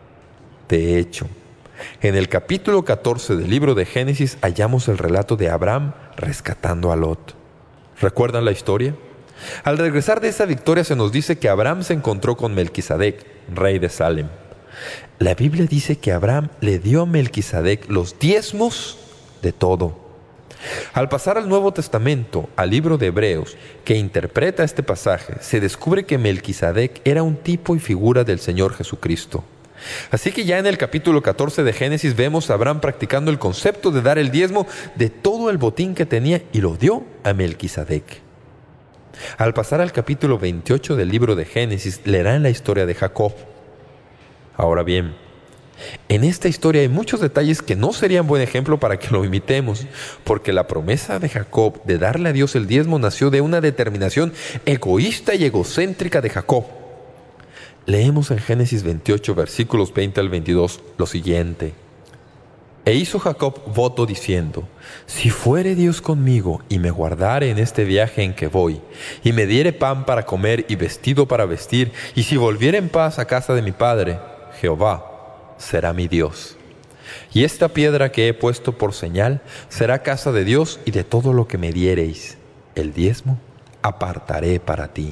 De hecho, en el capítulo catorce del libro de Génesis hallamos el relato de Abraham rescatando a Lot. ¿Recuerdan la historia? Al regresar de esa victoria se nos dice que Abraham se encontró con Melquisedec, rey de Salem. La Biblia dice que Abraham le dio a Melquisedec los diezmos de todo. Al pasar al Nuevo Testamento, al libro de Hebreos, que interpreta este pasaje, se descubre que Melquisedec era un tipo y figura del Señor Jesucristo. Así que ya en el capítulo catorce de Génesis vemos a Abraham practicando el concepto de dar el diezmo de todo el botín que tenía y lo dio a Melquisedec. Al pasar al capítulo veintiocho del libro de Génesis, leerán la historia de Jacob. Ahora bien, en esta historia hay muchos detalles que no serían buen ejemplo para que lo imitemos, porque la promesa de Jacob de darle a Dios el diezmo nació de una determinación egoísta y egocéntrica de Jacob. Leemos en Génesis veintiocho, versículos veinte al veintidós, lo siguiente. E hizo Jacob voto diciendo, si fuere Dios conmigo y me guardare en este viaje en que voy, y me diere pan para comer y vestido para vestir, y si volviere en paz a casa de mi padre, Jehová será mi Dios. Y esta piedra que he puesto por señal será casa de Dios, y de todo lo que me diereis, el diezmo apartaré para ti.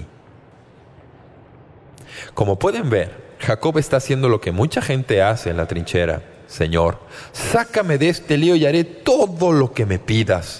Como pueden ver, Jacob está haciendo lo que mucha gente hace en la trinchera. Señor, sácame de este lío y haré todo lo que me pidas.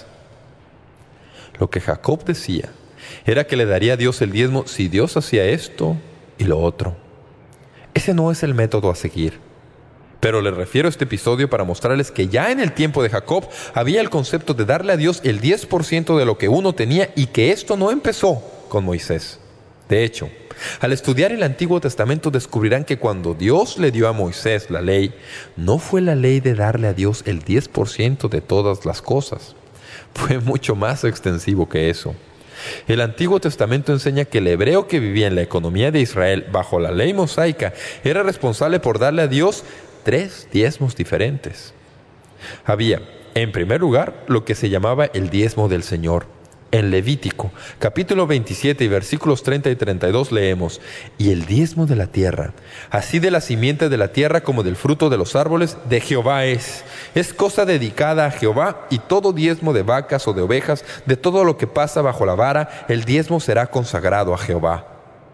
Lo que Jacob decía era que le daría a Dios el diezmo si Dios hacía esto y lo otro. Ese no es el método a seguir. Pero les refiero a este episodio para mostrarles que ya en el tiempo de Jacob había el concepto de darle a Dios el diez por ciento de lo que uno tenía, y que esto no empezó con Moisés. De hecho, al estudiar el Antiguo Testamento descubrirán que cuando Dios le dio a Moisés la ley, no fue la ley de darle a Dios el diez por ciento de todas las cosas. Fue mucho más extensivo que eso. El Antiguo Testamento enseña que el hebreo que vivía en la economía de Israel bajo la ley mosaica era responsable por darle a Dios tres diezmos diferentes. Había, en primer lugar, lo que se llamaba el diezmo del Señor. En Levítico, capítulo veintisiete y versículos treinta y treinta y dos leemos, y el diezmo de la tierra, así de la simiente de la tierra como del fruto de los árboles, de Jehová es. Es cosa dedicada a Jehová, y todo diezmo de vacas o de ovejas, de todo lo que pasa bajo la vara, el diezmo será consagrado a Jehová.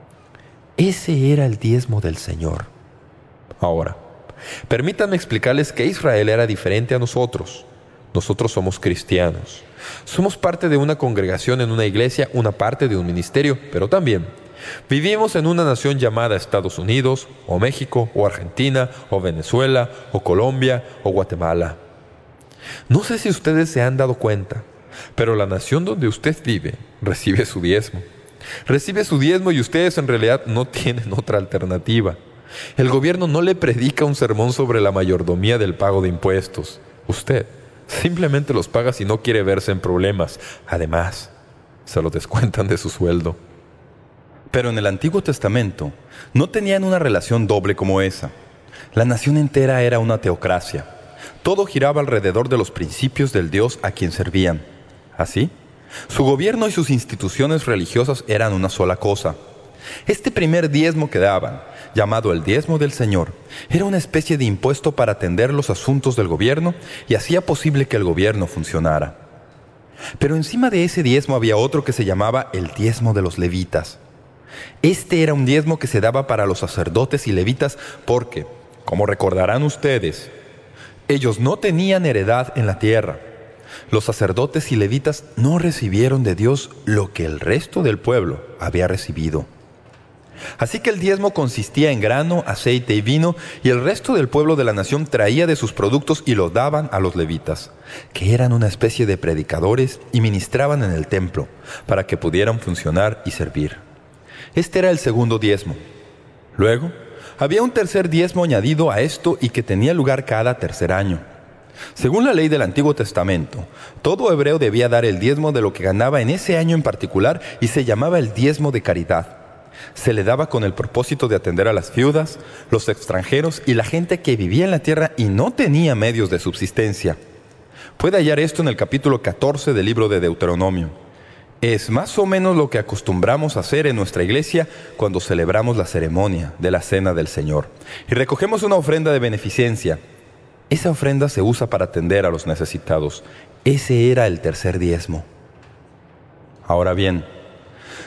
Ese era el diezmo del Señor. Ahora, permítanme explicarles que Israel era diferente a nosotros. Nosotros somos cristianos. Somos parte de una congregación en una iglesia, una parte de un ministerio, pero también vivimos en una nación llamada Estados Unidos, o México, o Argentina, o Venezuela, o Colombia, o Guatemala. No sé si ustedes se han dado cuenta, pero la nación donde usted vive recibe su diezmo. Recibe su diezmo y ustedes en realidad no tienen otra alternativa. El gobierno no le predica un sermón sobre la mayordomía del pago de impuestos. Usted simplemente los paga si no quiere verse en problemas. Además, se los descuentan de su sueldo. Pero en el Antiguo Testamento no tenían una relación doble como esa. La nación entera era una teocracia. Todo giraba alrededor de los principios del Dios a quien servían. Así, su gobierno y sus instituciones religiosas eran una sola cosa. Este primer diezmo que daban, llamado el diezmo del Señor, era una especie de impuesto para atender los asuntos del gobierno y hacía posible que el gobierno funcionara. Pero encima de ese diezmo había otro que se llamaba el diezmo de los levitas. Este era un diezmo que se daba para los sacerdotes y levitas porque, como recordarán ustedes, ellos no tenían heredad en la tierra. Los sacerdotes y levitas no recibieron de Dios lo que el resto del pueblo había recibido. Así que el diezmo consistía en grano, aceite y vino, y el resto del pueblo de la nación traía de sus productos y los daban a los levitas, que eran una especie de predicadores y ministraban en el templo, para que pudieran funcionar y servir. Este era el segundo diezmo. Luego, había un tercer diezmo añadido a esto y que tenía lugar cada tercer año. Según la ley del Antiguo Testamento, todo hebreo debía dar el diezmo de lo que ganaba en ese año en particular y se llamaba el diezmo de caridad. Se le daba con el propósito de atender a las viudas, los extranjeros y la gente que vivía en la tierra y no tenía medios de subsistencia. Puede hallar esto en el capítulo catorce del libro de Deuteronomio. Es más o menos lo que acostumbramos a hacer en nuestra iglesia cuando celebramos la ceremonia de la Cena del Señor y recogemos una ofrenda de beneficencia. Esa ofrenda se usa para atender a los necesitados. Ese era el tercer diezmo. Ahora bien,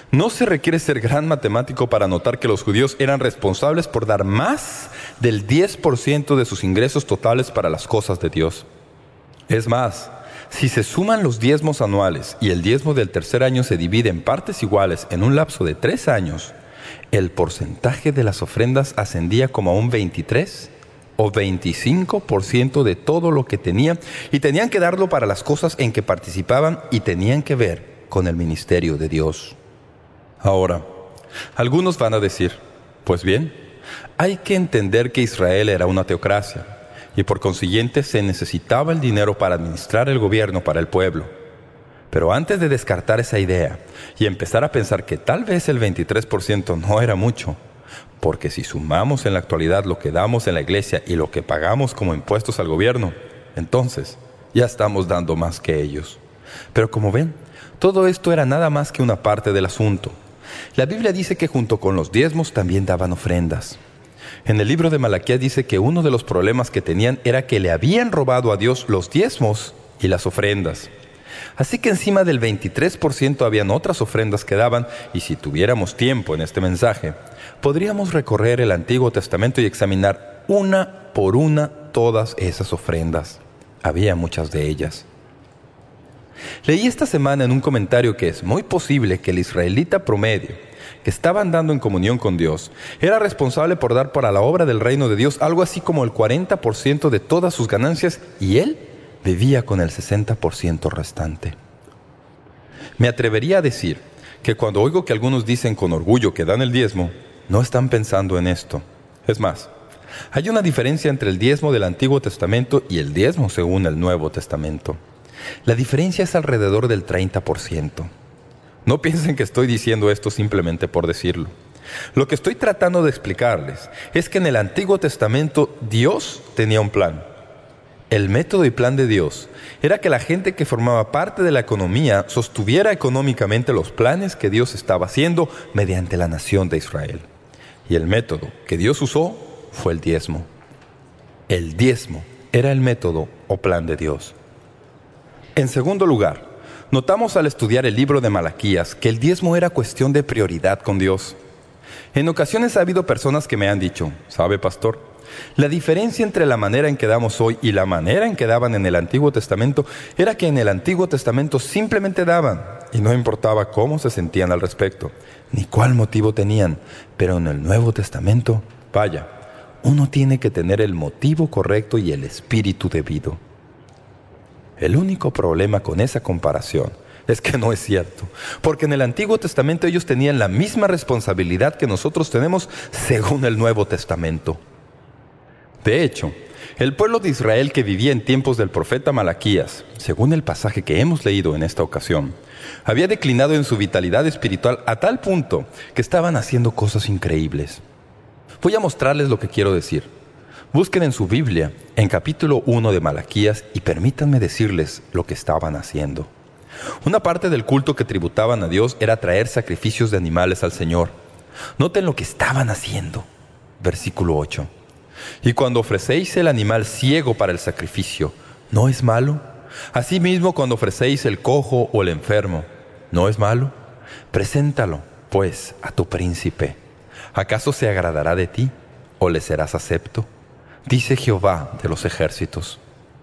No se requiere ser gran matemático para notar que los judíos eran responsables por dar más del diez por ciento de sus ingresos totales para las cosas de Dios. Es más, si se suman los diezmos anuales y el diezmo del tercer año se divide en partes iguales en un lapso de tres años, el porcentaje de las ofrendas ascendía como a un veintitrés o veinticinco por ciento de todo lo que tenían, y tenían que darlo para las cosas en que participaban y tenían que ver con el ministerio de Dios. Ahora, algunos van a decir, pues bien, hay que entender que Israel era una teocracia y por consiguiente se necesitaba el dinero para administrar el gobierno para el pueblo. Pero antes de descartar esa idea y empezar a pensar que tal vez el veintitrés por ciento no era mucho, porque si sumamos en la actualidad lo que damos en la iglesia y lo que pagamos como impuestos al gobierno, entonces ya estamos dando más que ellos. Pero como ven, todo esto era nada más que una parte del asunto. La Biblia dice que junto con los diezmos también daban ofrendas. En el libro de Malaquías dice que uno de los problemas que tenían era que le habían robado a Dios los diezmos y las ofrendas. Así que encima del veintitrés por ciento habían otras ofrendas que daban, y si tuviéramos tiempo en este mensaje, podríamos recorrer el Antiguo Testamento y examinar una por una todas esas ofrendas. Había muchas de ellas. Leí esta semana en un comentario que es muy posible que el israelita promedio, que estaba andando en comunión con Dios, era responsable por dar para la obra del reino de Dios algo así como el cuarenta por ciento de todas sus ganancias, y él vivía con el sesenta por ciento restante. Me atrevería a decir que cuando oigo que algunos dicen con orgullo que dan el diezmo, no están pensando en esto. Es más, hay una diferencia entre el diezmo del Antiguo Testamento y el diezmo según el Nuevo Testamento. La diferencia es alrededor del treinta por ciento. No piensen que estoy diciendo esto simplemente por decirlo. Lo que estoy tratando de explicarles es que en el Antiguo Testamento Dios tenía un plan. El método y plan de Dios era que la gente que formaba parte de la economía sostuviera económicamente los planes que Dios estaba haciendo mediante la nación de Israel. Y el método que Dios usó fue el diezmo. El diezmo era el método o plan de Dios. En segundo lugar, notamos al estudiar el libro de Malaquías que el diezmo era cuestión de prioridad con Dios. En ocasiones ha habido personas que me han dicho, ¿sabe, pastor? La diferencia entre la manera en que damos hoy y la manera en que daban en el Antiguo Testamento era que en el Antiguo Testamento simplemente daban y no importaba cómo se sentían al respecto, ni cuál motivo tenían. Pero en el Nuevo Testamento, vaya, uno tiene que tener el motivo correcto y el espíritu debido. El único problema con esa comparación es que no es cierto, porque en el Antiguo Testamento ellos tenían la misma responsabilidad que nosotros tenemos según el Nuevo Testamento. De hecho, el pueblo de Israel que vivía en tiempos del profeta Malaquías, según el pasaje que hemos leído en esta ocasión, había declinado en su vitalidad espiritual a tal punto que estaban haciendo cosas increíbles. Voy a mostrarles lo que quiero decir. Busquen en su Biblia, en capítulo uno de Malaquías, y permítanme decirles lo que estaban haciendo. Una parte del culto que tributaban a Dios era traer sacrificios de animales al Señor. Noten lo que estaban haciendo. Versículo ocho. Y cuando ofrecéis el animal ciego para el sacrificio, ¿no es malo? Asimismo, cuando ofrecéis el cojo o el enfermo, ¿no es malo? Preséntalo, pues, a tu príncipe. ¿Acaso se agradará de ti o le serás acepto? Dice Jehová de los ejércitos.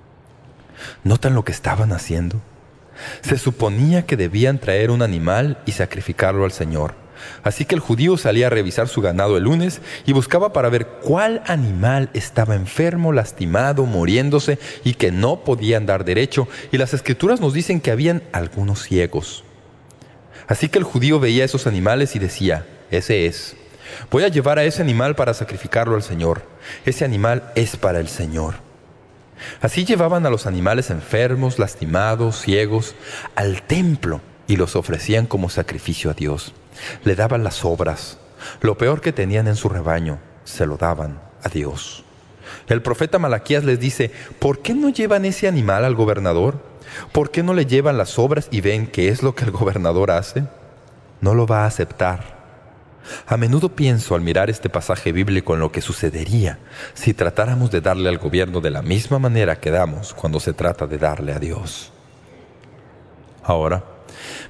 ¿Notan lo que estaban haciendo? Se suponía que debían traer un animal y sacrificarlo al Señor. Así que el judío salía a revisar su ganado el lunes y buscaba para ver cuál animal estaba enfermo, lastimado, muriéndose y que no podía andar derecho. Y las Escrituras nos dicen que habían algunos ciegos. Así que el judío veía esos animales y decía, ese es. Voy a llevar a ese animal para sacrificarlo al Señor. Ese animal es para el Señor. Así llevaban a los animales enfermos, lastimados, ciegos, al templo y los ofrecían como sacrificio a Dios. Le daban las sobras, lo peor que tenían en su rebaño, se lo daban a Dios. El profeta Malaquías les dice, ¿por qué no llevan ese animal al gobernador? ¿Por qué no le llevan las sobras y ven qué es lo que el gobernador hace? No lo va a aceptar. A menudo pienso al mirar este pasaje bíblico en lo que sucedería si tratáramos de darle al gobierno de la misma manera que damos cuando se trata de darle a Dios. Ahora,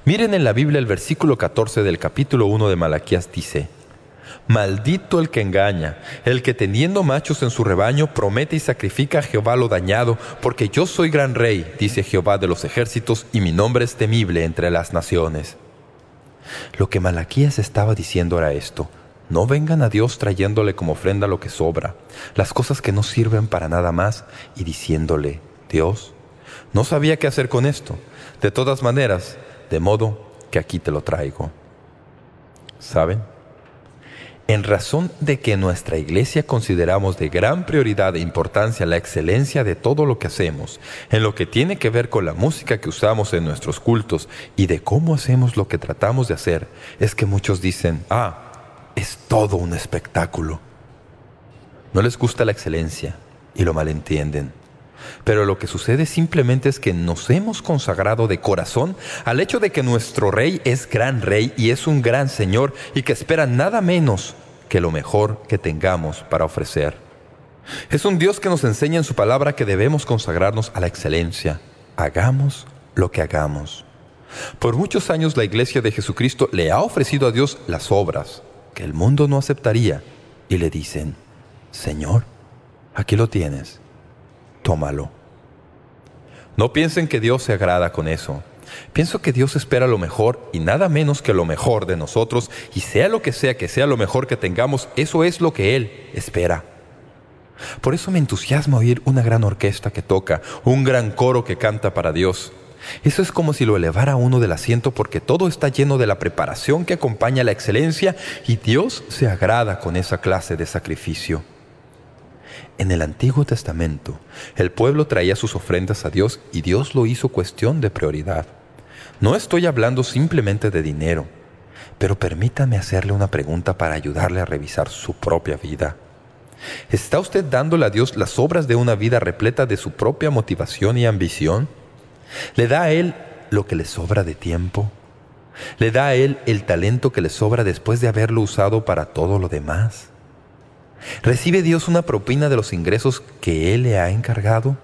Miren en la Biblia el versículo catorce del capítulo uno de Malaquías dice: «Maldito el que engaña, el que teniendo machos en su rebaño promete y sacrifica a Jehová lo dañado, porque yo soy gran rey, dice Jehová de los ejércitos, y mi nombre es temible entre las naciones». Lo que Malaquías estaba diciendo era esto: no vengan a Dios trayéndole como ofrenda lo que sobra, las cosas que no sirven para nada más, y diciéndole: Dios, no sabía qué hacer con esto. De todas maneras, de modo que aquí te lo traigo. ¿Saben? En razón de que en nuestra iglesia consideramos de gran prioridad e importancia la excelencia de todo lo que hacemos, en lo que tiene que ver con la música que usamos en nuestros cultos y de cómo hacemos lo que tratamos de hacer, es que muchos dicen: ah, es todo un espectáculo. No les gusta la excelencia y lo malentienden. Pero lo que sucede simplemente es que nos hemos consagrado de corazón al hecho de que nuestro Rey es gran Rey y es un gran Señor y que espera nada menos que lo mejor que tengamos para ofrecer. Es un Dios que nos enseña en su palabra que debemos consagrarnos a la excelencia, hagamos lo que hagamos. Por muchos años la Iglesia de Jesucristo le ha ofrecido a Dios las obras que el mundo no aceptaría y le dicen: Señor, aquí lo tienes. Tómalo. No piensen que Dios se agrada con eso. Pienso que Dios espera lo mejor y nada menos que lo mejor de nosotros, y sea lo que sea que sea lo mejor que tengamos, eso es lo que Él espera. Por eso me entusiasma oír una gran orquesta que toca, un gran coro que canta para Dios. Eso es como si lo elevara a uno del asiento, porque todo está lleno de la preparación que acompaña a la excelencia, y Dios se agrada con esa clase de sacrificio. En el Antiguo Testamento, el pueblo traía sus ofrendas a Dios y Dios lo hizo cuestión de prioridad. No estoy hablando simplemente de dinero, pero permítame hacerle una pregunta para ayudarle a revisar su propia vida. ¿Está usted dándole a Dios las obras de una vida repleta de su propia motivación y ambición? ¿Le da a Él lo que le sobra de tiempo? ¿Le da a Él el talento que le sobra después de haberlo usado para todo lo demás? ¿Recibe Dios una propina de los ingresos que Él le ha encargado?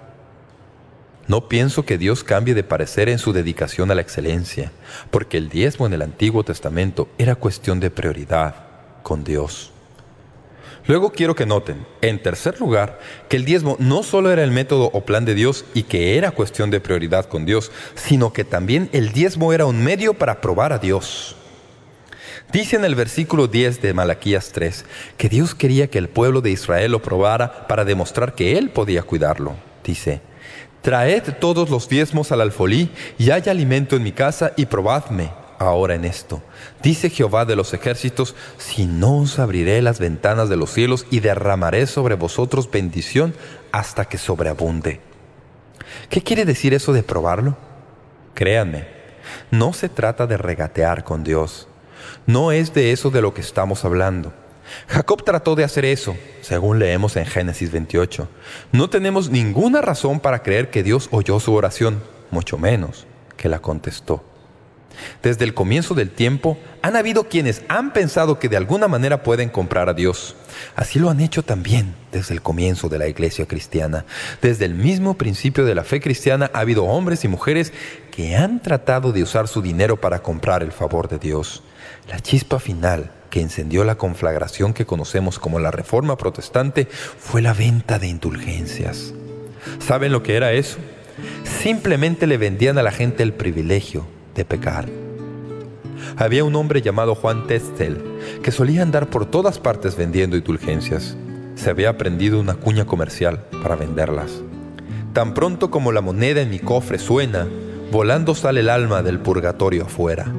No pienso que Dios cambie de parecer en su dedicación a la excelencia, porque el diezmo en el Antiguo Testamento era cuestión de prioridad con Dios. Luego quiero que noten, en tercer lugar, que el diezmo no solo era el método o plan de Dios y que era cuestión de prioridad con Dios, sino que también el diezmo era un medio para probar a Dios. Dice en el versículo diez de Malaquías tres que Dios quería que el pueblo de Israel lo probara para demostrar que Él podía cuidarlo. Dice: «Traed todos los diezmos al alfolí y haya alimento en mi casa y probadme ahora en esto. Dice Jehová de los ejércitos, si no os abriré las ventanas de los cielos y derramaré sobre vosotros bendición hasta que sobreabunde». ¿Qué quiere decir eso de probarlo? Créanme, no se trata de regatear con Dios. No es de eso de lo que estamos hablando. Jacob trató de hacer eso, según leemos en Génesis veintiocho. No tenemos ninguna razón para creer que Dios oyó su oración, mucho menos que la contestó. Desde el comienzo del tiempo, han habido quienes han pensado que de alguna manera pueden comprar a Dios. Así lo han hecho también desde el comienzo de la iglesia cristiana. Desde el mismo principio de la fe cristiana ha habido hombres y mujeres que han tratado de usar su dinero para comprar el favor de Dios. La chispa final que encendió la conflagración que conocemos como la Reforma Protestante fue la venta de indulgencias. ¿Saben lo que era eso? Simplemente le vendían a la gente el privilegio de pecar. Había un hombre llamado Juan Tetzel que solía andar por todas partes vendiendo indulgencias. Se había aprendido una cuña comercial para venderlas. Tan pronto como la moneda en mi cofre suena, volando sale el alma del purgatorio afuera.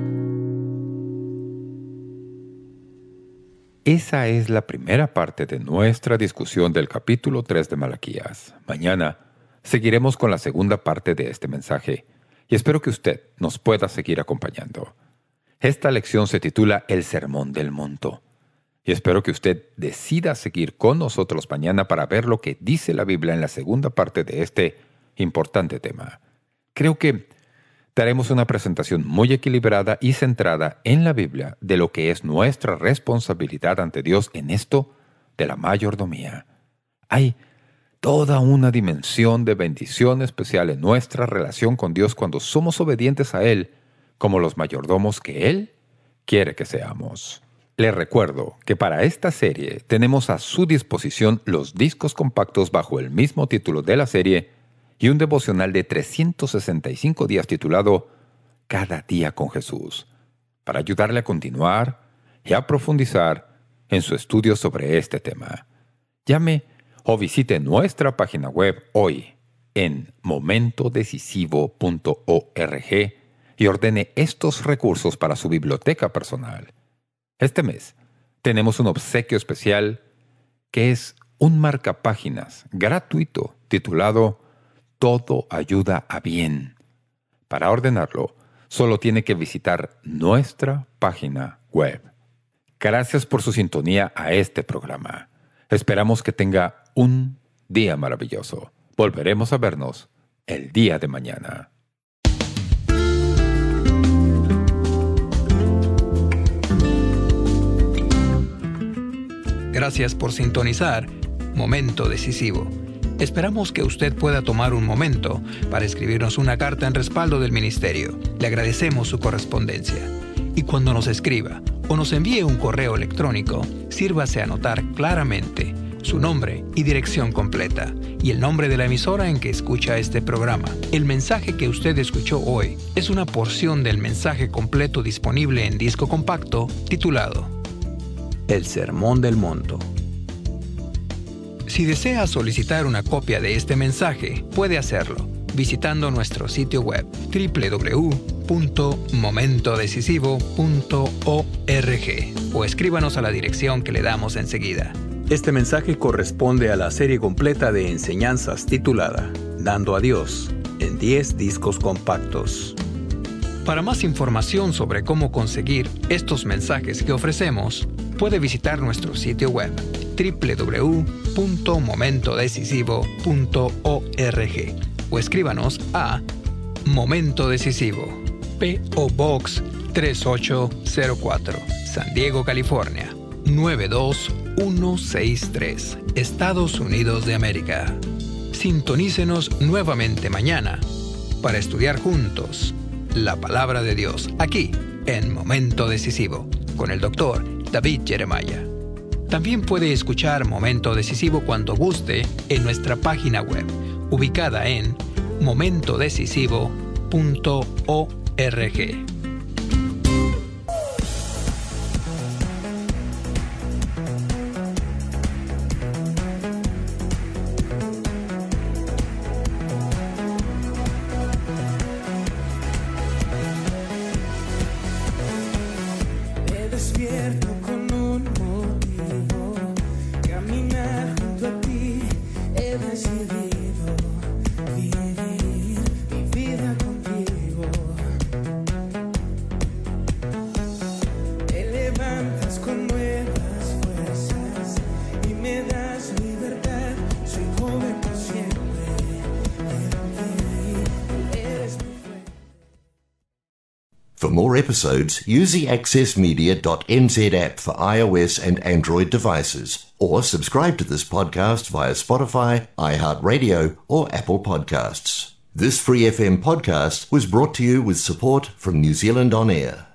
Esa es la primera parte de nuestra discusión del capítulo tres de Malaquías. Mañana seguiremos con la segunda parte de este mensaje y espero que usted nos pueda seguir acompañando. Esta lección se titula El Sermón del Monte y espero que usted decida seguir con nosotros mañana para ver lo que dice la Biblia en la segunda parte de este importante tema. Creo que daremos una presentación muy equilibrada y centrada en la Biblia de lo que es nuestra responsabilidad ante Dios en esto de la mayordomía. Hay toda una dimensión de bendición especial en nuestra relación con Dios cuando somos obedientes a Él como los mayordomos que Él quiere que seamos. Les recuerdo que para esta serie tenemos a su disposición los discos compactos bajo el mismo título de la serie y un devocional de trescientos sesenta y cinco días titulado Cada día con Jesús, para ayudarle a continuar y a profundizar en su estudio sobre este tema. Llame o visite nuestra página web hoy en momento decisivo punto org y ordene estos recursos para su biblioteca personal. Este mes tenemos un obsequio especial que es un marcapáginas gratuito titulado Todo ayuda a bien. Para ordenarlo, solo tiene que visitar nuestra página web. Gracias por su sintonía a este programa. Esperamos que tenga un día maravilloso. Volveremos a vernos el día de mañana. Gracias por sintonizar Momento Decisivo. Esperamos que usted pueda tomar un momento para escribirnos una carta en respaldo del ministerio. Le agradecemos su correspondencia. Y cuando nos escriba o nos envíe un correo electrónico, sírvase a anotar claramente su nombre y dirección completa y el nombre de la emisora en que escucha este programa. El mensaje que usted escuchó hoy es una porción del mensaje completo disponible en disco compacto titulado El Sermón del Monto. Si desea solicitar una copia de este mensaje, puede hacerlo visitando nuestro sitio web doble u doble u doble u punto momento decisivo punto org o escríbanos a la dirección que le damos enseguida. Este mensaje corresponde a la serie completa de enseñanzas titulada Dando a Dios en diez discos compactos. Para más información sobre cómo conseguir estos mensajes que ofrecemos, puede visitar nuestro sitio web doble u doble u doble u punto momento decisivo punto org o escríbanos a Momento Decisivo, P O Box tres ocho cero cuatro, San Diego, California, nueve dos uno seis tres, Estados Unidos de América. Sintonícenos nuevamente mañana para estudiar juntos la Palabra de Dios aquí en Momento Decisivo con el doctor David Jeremiah. También puede escuchar Momento Decisivo cuando guste en nuestra página web, ubicada en momento decisivo punto org. For more episodes, use the access media dot n z app for iOS and Android devices, or subscribe to this podcast via Spotify, iHeartRadio, or Apple Podcasts. This Free F M podcast was brought to you with support from New Zealand On Air.